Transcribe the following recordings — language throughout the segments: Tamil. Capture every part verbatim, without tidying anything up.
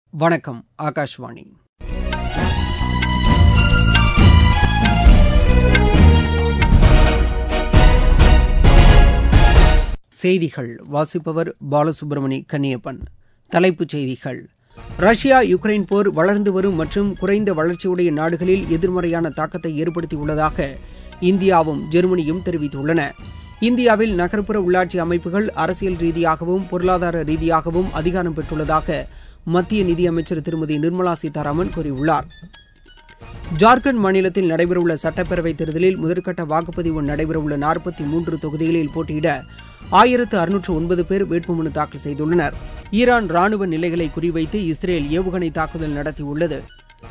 வணக்கம். ஆகாஷ்வாணி. செய்திகள் வாசிப்பவர் பாலசுப்ரமணி கன்னியப்பன். தலைப்புச் செய்திகள்: ரஷ்யா யுக்ரைன் போர் வளர்ந்து வரும் மற்றும் குறைந்த வளர்ச்சியுடைய நாடுகளில் எதிர்மறையான தாக்கத்தை ஏற்படுத்தியுள்ளதாக இந்தியாவும் ஜெர்மனியும் தெரிவித்துள்ளன. இந்தியாவில் நகர்ப்புற உள்ளாட்சி அமைப்புகள் அரசியல் ரீதியாகவும் பொருளாதார ரீதியாகவும் அதிகாரம் பெற்றுள்ளதாக மத்திய நிதியமைச்சர் திருமதி நிர்மலா சீதாராமன் கூறியுள்ளார். ஜார்க்கண்ட் மாநிலத்தில் நடைபெறவுள்ள சட்டப்பேரவைத் தேர்தலில் முதற்கட்ட வாக்குப்பதிவு நடைபெறவுள்ள நாற்பத்தி மூன்று தொகுதிகளில் போட்டியிட ஆயிரத்து அறுநூற்று ஒன்பது பேர் வேட்புமனு தாக்கல் செய்துள்ளனர். ஈரான் ராணுவ நிலைகளை குறிவைத்து இஸ்ரேல் ஏவுகணை தாக்குதல் நடத்தியுள்ளது.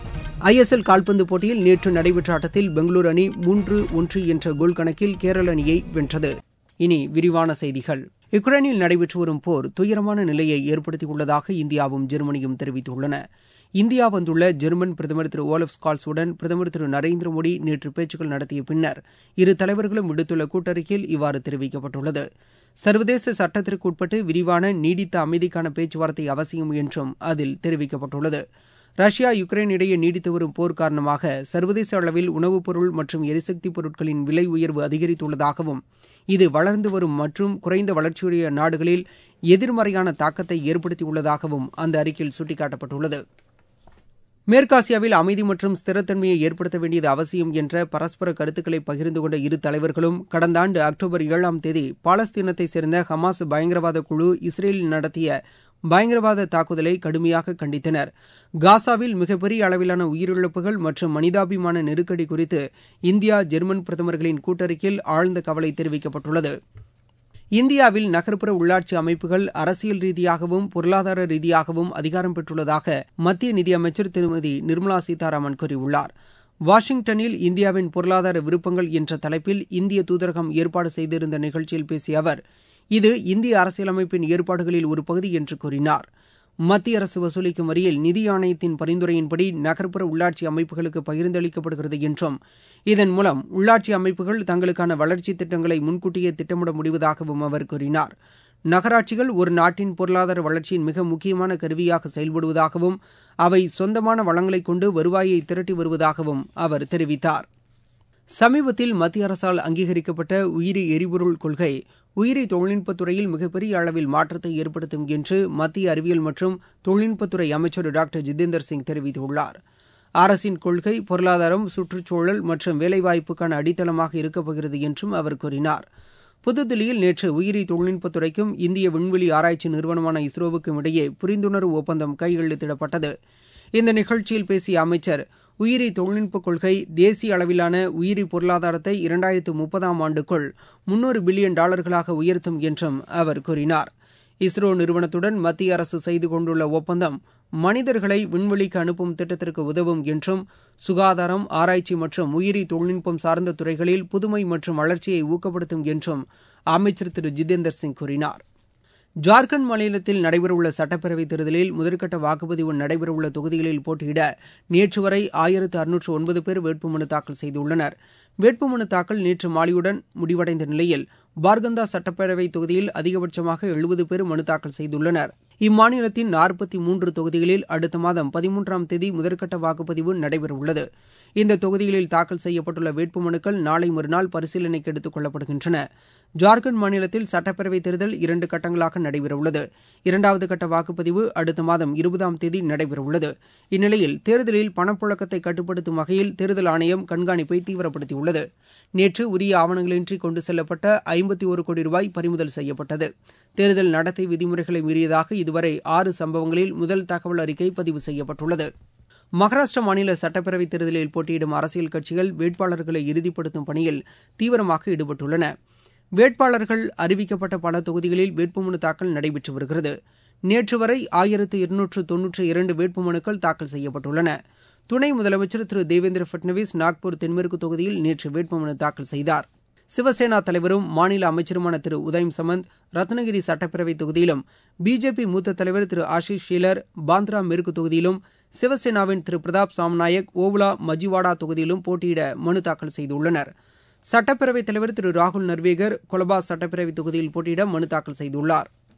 ஐ எஸ் எல் கால்பந்து போட்டியில் நேற்று நடைபெற்ற ஆட்டத்தில் பெங்களூரு அணி மூன்று ஒன்று என்ற கோல் கணக்கில் கேரள அணியை வென்றது. இனி விரிவான செய்திகள். யுக்ரைனில் நடைபெற்று வரும் போர் துயரமான நிலையை ஏற்படுத்தியுள்ளதாக இந்தியாவும் ஜெர்மனியும் தெரிவித்துள்ளன. இந்தியா வந்துள்ள ஜெர்மன் பிரதமர் திரு ஓலப் ஸ்கால்ஸுடன் பிரதமர் திரு நரேந்திர மோடி நேற்று பேச்சுக்கள் நடத்திய பின்னர் இரு தலைவர்களும் விடுத்துள்ள கூட்டறிக்கையில் இவ்வாறு தெரிவிக்கப்பட்டுள்ளது. சர்வதேச சட்டத்திற்கு உட்பட்டு விரிவான நீடித்த அமைதிக்கான பேச்சுவார்த்தை அவசியம் என்றும் அதில் தெரிவிக்கப்பட்டுள்ளது. ரஷ்யா யுக்ரைன் இடையே நீடித்து வரும் போர் காரணமாக சர்வதேச அளவில் உணவுப் பொருள் மற்றும் எரிசக்தி பொருட்களின் விலை உயர்வு அதிகரித்துள்ளதாகவும் இது வளர்ந்து வரும் மற்றும் குறைந்த வளர்ச்சியுடைய நாடுகளில் எதிர்மறையான தாக்கத்தை ஏற்படுத்தியுள்ளதாகவும் அந்த அறிக்கையில் சுட்டிக்காட்டப்பட்டுள்ளது. மேற்காசியாவில் அமைதி மற்றும் ஸ்திரத்தன்மையை ஏற்படுத்த வேண்டியது அவசியம் என்ற பரஸ்பர கருத்துக்களை பகிர்ந்து கொண்ட இரு தலைவர்களும் கடந்த ஆண்டு அக்டோபர் ஏழாம் தேதி பாலஸ்தீனத்தைச் சேர்ந்த ஹமாஸ் பயங்கரவாத குழு இஸ்ரேலில் நடத்திய பயங்கரவாத தாக்குதலை கடுமையாக கண்டித்தனர். காசாவில் மிகப்பெரிய அளவிலான உயிரிழப்புகள் மற்றும் மனிதாபிமான நெருக்கடி குறித்து இந்தியா ஜெர்மன் பிரதமர்களின் கூட்டறிக்கையில் ஆழ்ந்த கவலை தெரிவிக்கப்பட்டுள்ளது. இந்தியாவில் நகர்ப்புற உள்ளாட்சி அமைப்புகள் அரசியல் ரீதியாகவும் பொருளாதார ரீதியாகவும் அதிகாரம் பெற்றுள்ளதாக மத்திய நிதியமைச்சர் திருமதி நிர்மலா சீதாராமன் கூறியுள்ளார். வாஷிங்டனில் இந்தியாவின் பொருளாதார விருப்பங்கள் என்ற தலைப்பில் இந்திய தூதரகம் ஏற்பாடு செய்திருந்த நிகழ்ச்சியில் பேசிய அவர், இது இந்திய அரசியலமைப்பின் ஏற்பாடுகளில் ஒரு பகுதி என்று கூறினார். மத்திய அரசு வசூலிக்கும் வரியில் நிதி ஆணையத்தின் பரிந்துரையின்படி நகர்ப்புற உள்ளாட்சி அமைப்புகளுக்கு பகிர்ந்தளிக்கப்படுகிறது என்றும் இதன் மூலம் உள்ளாட்சி அமைப்புகள் தங்களுக்கான வளர்ச்சி திட்டங்களை முன்கூட்டியே திட்டமிட முடிவதாகவும் அவர் கூறினார். நகராட்சிகள் ஒரு நாட்டின் பொருளாதார வளர்ச்சியின் மிக முக்கியமான கருவியாக செயல்படுவதாகவும் அவை சொந்தமான வளங்களை கொண்டு வருவாயை திரட்டி வருவதாகவும் அவர் தெரிவித்தார். சமீபத்தில் மத்திய அரசால் அங்கீகரிக்கப்பட்ட உயிரி எரிபொருள் கொள்கை உயிரி தொழில்நுட்பத்துறையில் மிகப்பெரிய அளவில் மாற்றத்தை ஏற்படுத்தும் என்று மத்திய அறிவியல் மற்றும் தொழில்நுட்பத்துறை அமைச்சர் டாக்டர் ஜிதேந்தர் சிங் தெரிவித்துள்ளார். அரசின் கொள்கை பொருளாதாரம், சுற்றுச்சூழல் மற்றும் வேலைவாய்ப்புக்கான அடித்தளமாக இருக்கப் போகிறது என்றும் அவர் கூறினார். புதுதில்லியில் நேற்று உயிரி தொழில்நுட்பத்துறைக்கும் இந்திய விண்வெளி ஆராய்ச்சி நிறுவனமான இஸ்ரோவுக்கும் இடையே புரிந்துணர்வு ஒப்பந்தம் கையெழுத்திடப்பட்டது. இந்த நிகழ்ச்சியில் பேசிய அமைச்சர், உயிரி தொழில்நுட்பக் கொள்கை தேசிய அளவிலான உயிரி பொருளாதாரத்தை இரண்டாயிரத்து முப்பதாம் ஆண்டுக்குள் முன்னூறு பில்லியன் டாலர்களாக உயர்த்தும் என்றும் அவர் கூறினார். இஸ்ரோ நிறுவனத்துடன் மத்திய அரசு செய்து கொண்டுள்ள ஒப்பந்தம் மனிதர்களை விண்வெளிக்கு அனுப்பும் திட்டத்திற்கு உதவும் என்றும் சுகாதாரம், ஆராய்ச்சி மற்றும் உயிரி தொழில்நுட்பம் சார்ந்த துறைகளில் புதுமை மற்றும் வளர்ச்சியை ஊக்கப்படுத்தும் என்றும் அமைச்சர் திரு ஜிதேந்தர் சிங் கூறினார். ஜார்க்கண்ட் மாநிலத்தில் நடைபெறவுள்ள சட்டப்பேரவைத் தேர்தலில் முதற்கட்ட வாக்குப்பதிவு நடைபெறவுள்ள தொகுதிகளில் போட்டியிட நேற்று வரை ஆயிரத்து அறுநூற்று ஒன்பது பேர் வேட்புமனு தாக்கல் செய்துள்ளனர். வேட்புமனு தாக்கல் நேற்று மாலையுடன் முடிவடைந்த நிலையில் பார்கந்தா சட்டப்பேரவை தொகுதியில் அதிகபட்சமாக எழுபது பேர் மனு தாக்கல் செய்துள்ளனர். இம்மாநிலத்தின் நாற்பத்தி மூன்று தொகுதிகளில் அடுத்த மாதம் பதிமூன்றாம் தேதி முதற்கட்ட வாக்குப்பதிவு நடைபெறவுள்ளது. இந்த தொகுதிகளில் தாக்கல் செய்யப்பட்டுள்ள வேட்புமனுக்கள் நாளை மறுநாள் பரிசீலனைக்கு எடுத்துக் கொள்ளப்படுகின்றன. ஜார்க்கண்ட் மாநிலத்தில் சட்டப்பேரவைத் தேர்தல் இரண்டு கட்டங்களாக நடைபெறவுள்ளது. இரண்டாவது கட்ட வாக்குப்பதிவு அடுத்த மாதம் இருபதாம் தேதி நடைபெறவுள்ளது. இந்நிலையில் தேர்தலில் பணப்புழக்கத்தை கட்டுப்படுத்தும் வகையில் தேர்தல் ஆணையம் கண்காணிப்பை தீவிரப்படுத்தியுள்ளது. நேற்று உரிய ஆவணங்களின்றி கொண்டு செல்லப்பட்ட ஐம்பத்தி ஒரு கோடி ரூபாய் பறிமுதல் செய்யப்பட்டது. தேர்தல் நடத்தை விதிமுறைகளை மீறியதாக இதுவரை ஆறு சம்பவங்களில் முதல் தகவல் அறிக்கை பதிவு செய்யப்பட்டுள்ளது. மகாராஷ்டிரா மாநில சட்டப்பேரவைத் தேர்தலில் போட்டியிடும் அரசியல் கட்சிகள் வேட்பாளர்களை இறுதிப்படுத்தும் பணியில் தீவிரமாக ஈடுபட்டுள்ளன. வேட்பாளர்கள் அறிவிக்கப்பட்ட பல தொகுதிகளில் வேட்புமனு தாக்கல் நடைபெற்று வருகிறது. நேற்று வரை ஆயிரத்து இருநூற்று தொன்னூற்று இரண்டு வேட்புமனுக்கள் தாக்கல் செய்யப்பட்டுள்ளன. துணை முதலமைச்சர் திரு தேவேந்திர பட்னவிஸ் நாக்பூர் தென்மேற்கு தொகுதியில் நேற்று வேட்புமனு தாக்கல் செய்தார். சிவசேனா தலைவரும் மாநில அமைச்சருமான திரு உதயம் சமந்த் ரத்னகிரி சட்டப்பேரவை தொகுதியிலும், பிஜேபி மூத்த தலைவர் திரு ஆஷிஷ் ஷீலர் பாந்த்ரா மேற்கு தொகுதியிலும், சிவசேனாவின் திரு பிரதாப் சாம்நாயக் ஓவுலா மஜிவாடா தொகுதியிலும் போட்டியிட மனு தாக்கல் செய்துள்ளனர். சட்டப்பேரவைத் தலைவர் திரு ராகுல் நர்வேகர் கொலபா சட்டப்பேரவை தொகுதியில் போட்டியிட மனு தாக்கல் செய்துள்ளார்.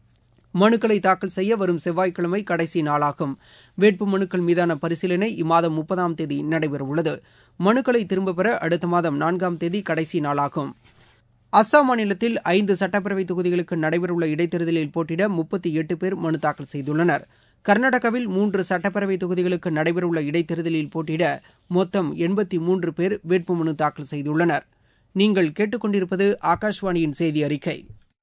மனுக்களை தாக்கல் செய்ய வரும் செவ்வாய்க்கிழமை கடைசி நாளாகும். வேட்பு மனுக்கள் மீதான பரிசீலனை இம்மாதம் முப்பதாம் தேதி நடைபெறவுள்ளது. மனுக்களை திரும்பப் பெற அடுத்த மாதம் நான்காம் தேதி கடைசி நாளாகும். அஸ்ஸாம் மாநிலத்தில் ஐந்து சட்டப்பேரவை தொகுதிகளுக்கு நடைபெறவுள்ள இடைத்தேர்தலில் போட்டியிட முப்பத்தி எட்டு பேர் மனு தாக்கல் செய்துள்ளனர். கர்நாடகாவில் மூன்று சட்டப்பேரவை தொகுதிகளுக்கு நடைபெறவுள்ள இடைத்தேர்தலில் போட்டியிட மொத்தம் எண்பத்தி மூன்று பேர் வேட்புமனு தாக்கல் செய்துள்ளனர். நீங்கள் கேட்டுக்கொண்டிருப்பது ஆகாஷ்வாணியின் செய்தி அறிக்கை.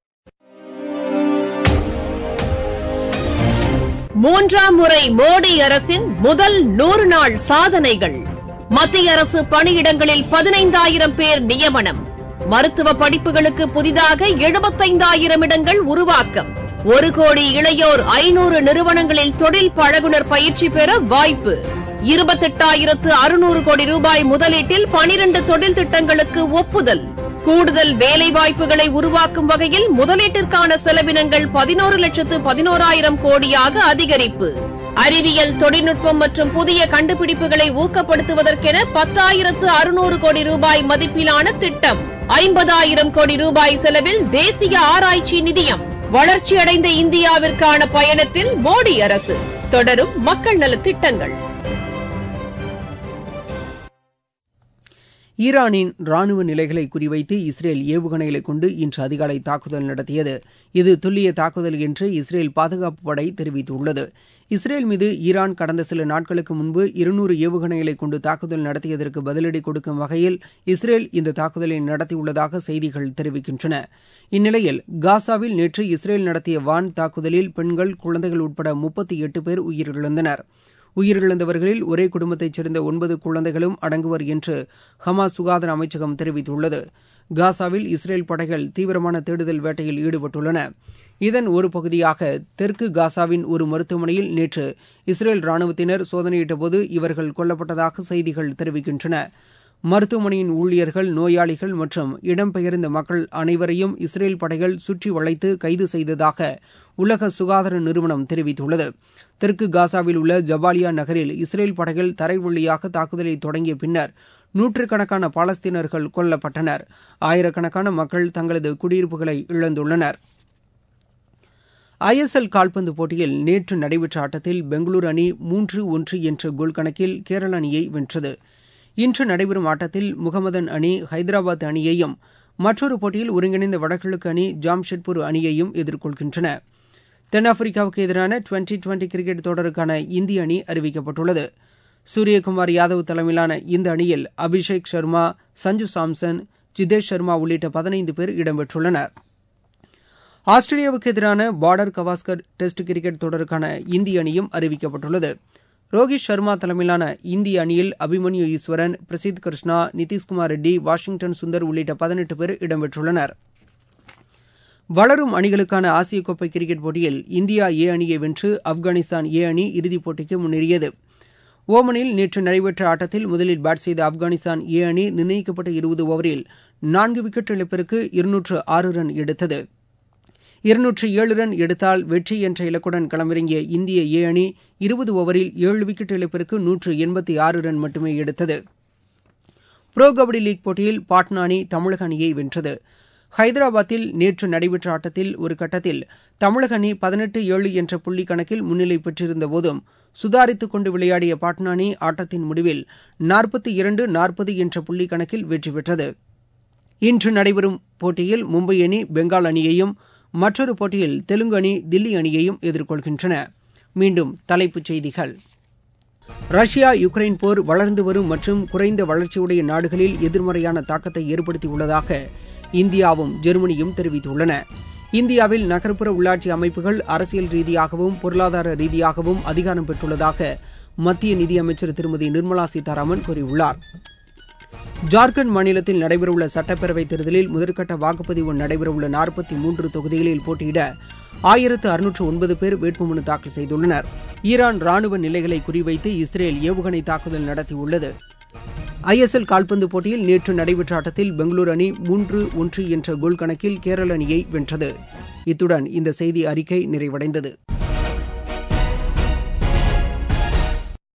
மூன்றாம் முறை மோடி அரசின் முதல் நூறு நாள் சாதனைகள். மத்திய அரசு பணியிடங்களில் பதினைந்தாயிரம் பேர் நியமனம். மருத்துவ படிப்புகளுக்கு புதிதாக எழுபத்தைந்தாயிரம் இடங்கள் உருவாக்கம். ஒரு கோடி இளையோர் ஐநூறு நிறுவனங்களில் தொழில் பழகுனர் பயிற்சி பெற வாய்ப்பு. இருபத்தெட்டாயிரத்து அறுநூறு கோடி ரூபாய் முதலீட்டில் பனிரண்டு தொழில் திட்டங்களுக்கு ஒப்புதல். கூடுதல் வேலைவாய்ப்புகளை உருவாக்கும் வகையில் முதலீட்டிற்கான செலவினங்கள் பதினோரு லட்சத்து பதினோராயிரம் கோடியாக அதிகரிப்பு. அறிவியல் தொழில்நுட்பம் மற்றும் புதிய கண்டுபிடிப்புகளை ஊக்கப்படுத்துவதற்கென பத்தாயிரத்து அறுநூறு கோடி ரூபாய் மதிப்பிலான திட்டம். ஐம்பதாயிரம் கோடி ரூபாய் செலவில் தேசிய ஆராய்ச்சி நிதியம். வளர்ச்சியடைந்த இந்தியாவிற்கான பயணத்தில் மோடி அரசு. தொடரும் மக்கள் நலத் திட்டங்கள். ஈரானின் ராணுவ நிலைகளை குறிவைத்து இஸ்ரேல் ஏவுகணைகளை கொண்டு இன்று அதிகாலை தாக்குதல் நடத்தியது. இது துல்லிய தாக்குதல் என்று இஸ்ரேல் பாதுகாப்பு படை தெரிவித்துள்ளது. இஸ்ரேல் மீது ஈரான் கடந்த சில நாட்களுக்கு முன்பு இருநூறு ஏவுகணைகளை கொண்டு தாக்குதல் நடத்தியதற்கு பதிலடி கொடுக்கும் வகையில் இஸ்ரேல் இந்த தாக்குதலை நடத்தியுள்ளதாக செய்திகள் தெரிவிக்கின்றன. இந்நிலையில் காசாவில் நேற்று இஸ்ரேல் நடத்திய வான் தாக்குதலில் பெண்கள், குழந்தைகள் உட்பட முப்பத்தி எட்டு பேர் உயிரிழந்தனர். உயிரிழந்தவர்களில் ஒரே குடும்பத்தைச் சேர்ந்த ஒன்பது குழந்தைகளும் அடங்குவர் என்று ஹமாஸ் சுகாதார அமைச்சகம் தெரிவித்துள்ளது. காசாவில் இஸ்ரேல் படைகள் தீவிரமான தேடுதல் வேட்டையில் ஈடுபட்டுள்ளன. இதன் ஒரு பகுதியாக தெற்கு காசாவின் ஒரு மருத்துவமனையில் நேற்று இஸ்ரேல் ராணுவத்தினர் சோதனையிட்டபோது இவர்கள் கொல்லப்பட்டதாக செய்திகள் தெரிவிக்கின்றன. மருத்துவமனையின் ஊழியர்கள், நோயாளிகள் மற்றும் இடம்பெயர்ந்த மக்கள் அனைவரையும் இஸ்ரேல் படைகள் சுற்றி வளைத்து கைது செய்ததாக உலக சுகாதார நிறுவனம் தெரிவித்துள்ளது. தெற்கு காசாவில் உள்ள ஜபாலியா நகரில் இஸ்ரேல் படைகள் தரைவழியாக தாக்குதலை தொடங்கிய பின்னர் நூற்றுக்கணக்கான பாலஸ்தீனர்கள் கொல்லப்பட்டனர். ஆயிரக்கணக்கான மக்கள் தங்களது குடியிருப்புகளை இழந்துள்ளனர். ஐ எஸ் எல் கால்பந்து போட்டியில் நேற்று நடைபெற்ற ஆட்டத்தில் பெங்களூரு அணி மூன்று ஒன்று என்ற கோல் கணக்கில் கேரள அணியை வென்றது. இன்று நடைபெறும் ஆட்டத்தில் முகமதன் அணி ஹைதராபாத் அணியையும், மற்றொரு போட்டியில் ஒருங்கிணைந்த வடகிழக்கு அணி ஜாம்ஷெட்பூர் அணியையும் எதிர்கொள்கின்றன. தென்னாப்பிரிக்காவுக்கு எதிரான டுவெண்டி டுவெண்டி கிரிக்கெட் தொடருக்கான இந்திய அணி அறிவிக்கப்பட்டுள்ளது. சூரியகுமார் யாதவ் தலைமையிலான இந்த அணியில் அபிஷேக் சர்மா, சஞ்சு சாம்சன், ஜிதேஷ் சர்மா உள்ளிட்ட பதினைந்து பேர் இடம்பெற்றுள்ளனர். ஆஸ்திரேலியாவுக்கு எதிரான பார்டர் கவாஸ்கர் டெஸ்ட் கிரிக்கெட் தொடருக்கான இந்திய அணியும் அறிவிக்கப்பட்டுள்ளது. ரோஹித் சர்மா தலைமையிலான இந்திய அணியில் அபிமன்யு ஈஸ்வரன், பிரசித் கிருஷ்ணா, நிதிஷ்குமார் ரெட்டி, வாஷிங்டன் சுந்தர் உள்ளிட்ட பதினெட்டு பேர் இடம்பெற்றுள்ளனர். வளரும் அணிகளுக்கான ஆசிய கோப்பை கிரிக்கெட் போட்டியில் இந்தியா ஏ அணியை வென்று ஆப்கானிஸ்தான் ஏ அணி இறுதிப் போட்டிக்கு முன்னேறியது. ஓமனில் நேற்று நடைபெற்ற ஆட்டத்தில் முதலில் பேட் செய்த ஆப்கானிஸ்தான் ஏ அணி நிர்ணயிக்கப்பட்ட இருபது ஓவரில் நான்கு விக்கெட் இழப்பிற்கு இருநூற்று ஆறு ரன் எடுத்தது. இருநூற்று ஏழு ரன் எடுத்தால் வெற்றி என்ற இலக்குடன் களமிறங்கிய இந்திய ஏ அணி இருபது ஓவரில் ஏழு விக்கெட் இழப்பிற்கு நூற்று எண்பத்தி ஆறு ரன் மட்டுமே எடுத்தது. புரோ கபடி லீக் போட்டியில் பாட்னா அணி தமிழக அணியை வென்றது. ஹைதராபாத்தில் நேற்று நடைபெற்ற ஆட்டத்தில் ஒரு கட்டத்தில் தமிழக அணி பதினெட்டு ஏழு என்ற புள்ளி கணக்கில் முன்னிலை பெற்றிருந்த போதும் சுதாரித்துக் கொண்டு விளையாடிய பாட்னா அணி ஆட்டத்தின் முடிவில் நாற்பத்தி இரண்டு நாற்பது என்ற புள்ளி கணக்கில் வெற்றி பெற்றது. இன்று நடைபெறும் போட்டியில் மும்பை அணி பெங்கால் அணியையும், மற்றொரு போட்டியில் தெலுங்கு அணி தில்லி அணியையும் எதிர்கொள்கின்றன. மீண்டும் தலைப்புச் செய்திகள். ரஷ்யா யுக்ரைன் போர் வளர்ந்து வரும் மற்றும் குறைந்த வளர்ச்சியுடைய நாடுகளில் எதிர்மறையான தாக்கத்தை ஏற்படுத்தியுள்ளதாக இந்தியாவும் ஜெர்மனியும் தெரிவித்துள்ளன. இந்தியாவில் நகர்ப்புற உள்ளாட்சி அமைப்புகள் அரசியல் ரீதியாகவும் பொருளாதார ரீதியாகவும் அதிகாரம் பெற்றுள்ளதாக மத்திய நிதியமைச்சர் திருமதி நிர்மலா சீதாராமன் கூறியுள்ளார். ஜார்க்கண்ட் மாநிலத்தில் நடைபெறவுள்ள சட்டப்பேரவைத் தேர்தலில் முதற்கட்ட வாக்குப்பதிவு நடைபெறவுள்ள நாற்பத்தி மூன்று தொகுதிகளில் போட்டியிட ஆயிரத்து அறுநூற்று ஒன்பது பேர் வேட்புமனு தாக்கல் செய்துள்ளனர். ஈரான் ராணுவ நிலைகளை குறிவைத்து இஸ்ரேல் ஏவுகணை தாக்குதல் நடத்தியுள்ளது. ஐ எஸ் எல் கால்பந்து போட்டியில் நேற்று நடைபெற்ற ஆட்டத்தில் பெங்களூரு அணி மூன்று ஒன்று என்ற கோல் கணக்கில் கேரள அணியை வென்றது. இத்துடன் இந்த செய்தி அறிக்கை நிறைவடைந்தது.